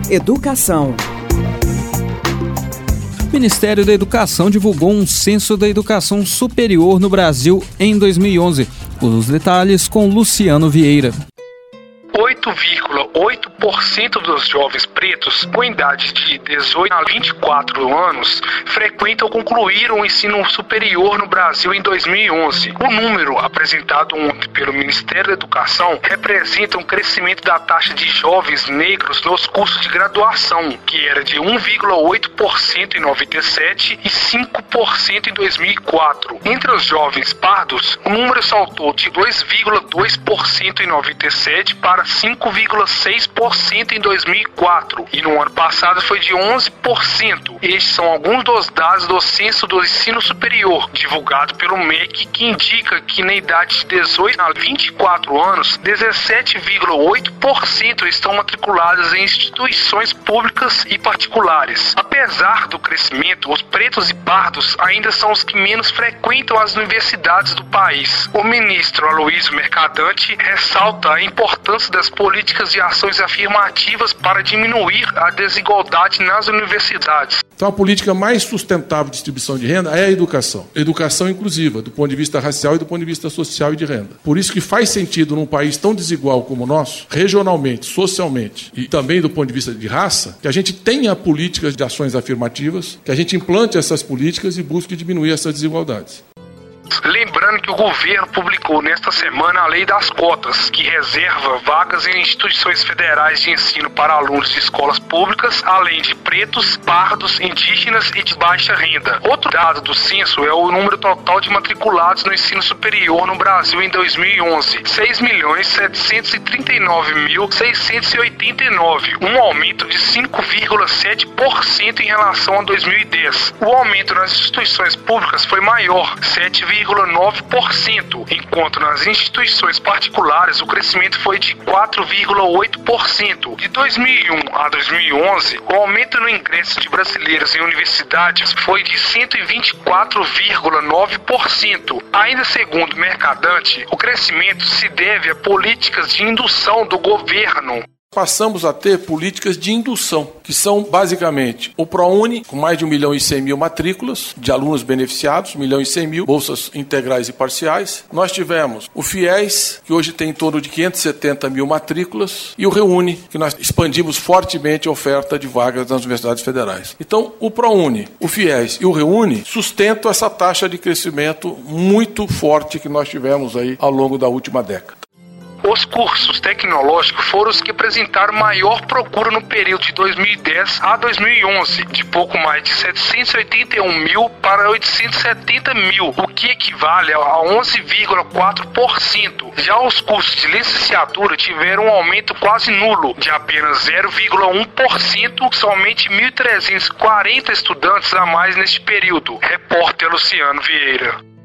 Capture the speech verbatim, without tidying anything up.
Educação. O Ministério da Educação divulgou um censo da educação superior no Brasil em dois mil e onze. Os detalhes com Luciano Vieira. oito vírgula oito por cento dos jovens pretos com idade de dezoito a vinte e quatro anos frequentam ou concluíram o ensino superior no Brasil em dois mil e onze. O número apresentado ontem pelo Ministério da Educação representa um crescimento da taxa de jovens negros nos cursos de graduação, que era de um vírgula oito por cento em noventa e sete e cinco por cento em dois mil e quatro. Entre os jovens pardos, o número saltou de dois vírgula dois por cento em noventa e sete para cinco vírgula seis por cento em dois mil e quatro e no ano passado foi de onze por cento. Estes são alguns dos dados do Censo do Ensino Superior, divulgado pelo M E C, que indica que na idade de dezoito a vinte e quatro anos, dezessete vírgula oito por cento estão matriculados em instituições públicas e particulares. Apesar do crescimento, os pretos e pardos ainda são os que menos frequentam as universidades do país. O ministro Aloysio Mercadante ressalta a importância das políticas e ações afirmativas para diminuir a desigualdade nas universidades. Então, a política mais sustentável de distribuição de renda é a educação. Educação inclusiva, do ponto de vista racial e do ponto de vista social e de renda. Por isso que faz sentido, num país tão desigual como o nosso, regionalmente, socialmente e também do ponto de vista de raça, que a gente tenha políticas de ações afirmativas, que a gente implante essas políticas e busque diminuir essas desigualdades. Lembrando que o governo publicou nesta semana a Lei das Cotas, que reserva vagas em instituições federais de ensino para alunos de escolas públicas, além de pretos, pardos, indígenas e de baixa renda. Outro dado do censo é o número total de matriculados no ensino superior no Brasil em dois mil e onze, seis milhões setecentos e trinta e nove mil seiscentos e oitenta e nove, um aumento de cinco vírgula sete por cento em relação a dois mil e dez. O aumento nas instituições públicas foi maior, sete vírgula nove por cento, enquanto nas instituições particulares o crescimento foi de quatro vírgula oito por cento. De dois mil e um a dois mil e onze, o aumento no ingresso de brasileiros em universidades foi de cento e vinte e quatro vírgula nove por cento. Ainda segundo o Mercadante, o crescimento se deve a políticas de indução do governo. Passamos a ter políticas de indução, que são basicamente o ProUni, com mais de um milhão e cem mil matrículas de alunos beneficiados, um milhão e cem mil, bolsas integrais e parciais. Nós tivemos o FIES, que hoje tem em torno de quinhentos e setenta mil matrículas, e o REUNI, que nós expandimos fortemente a oferta de vagas nas universidades federais. Então, o ProUni, o FIES e o REUNI sustentam essa taxa de crescimento muito forte que nós tivemos aí ao longo da última década. Os cursos tecnológicos foram os que apresentaram maior procura no período de dois mil e dez a dois mil e onze, de pouco mais de setecentos e oitenta e um mil para oitocentos e setenta mil, o que equivale a onze vírgula quatro por cento. Já os cursos de licenciatura tiveram um aumento quase nulo, de apenas zero vírgula um por cento, somente mil trezentos e quarenta estudantes a mais neste período. Repórter Luciano Vieira.